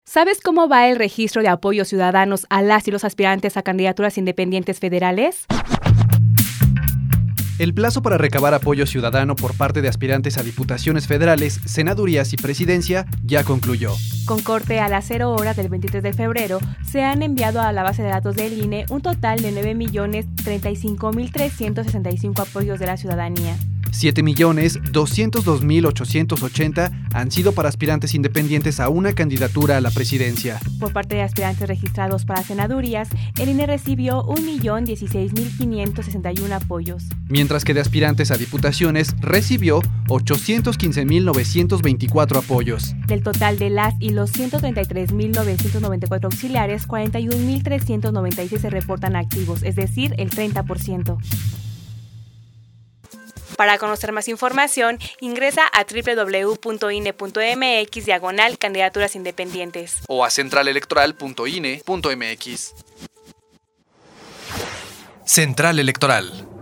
¿Sabes cómo va el registro de apoyos ciudadanos a las y los aspirantes a candidaturas independientes federales? El plazo para recabar apoyo ciudadano por parte de aspirantes a diputaciones federales, senadurías y presidencia ya concluyó. Con corte a las 0 horas del 23 de febrero, se han enviado a la base de datos del INE un total de 9.035.365 apoyos de la ciudadanía. 7.202.880 han sido para aspirantes independientes a una candidatura a la presidencia. Por parte de aspirantes registrados para senadurías, el INE recibió 1.016.561 apoyos. Mientras que de aspirantes a diputaciones recibió 815.924 apoyos. Del total de las y los 133.994 auxiliares, 41.396 se reportan activos, es decir, el 30%. Para conocer más información, ingresa a www.ine.mx/candidaturas independientes o a centralelectoral.ine.mx. Central Electoral.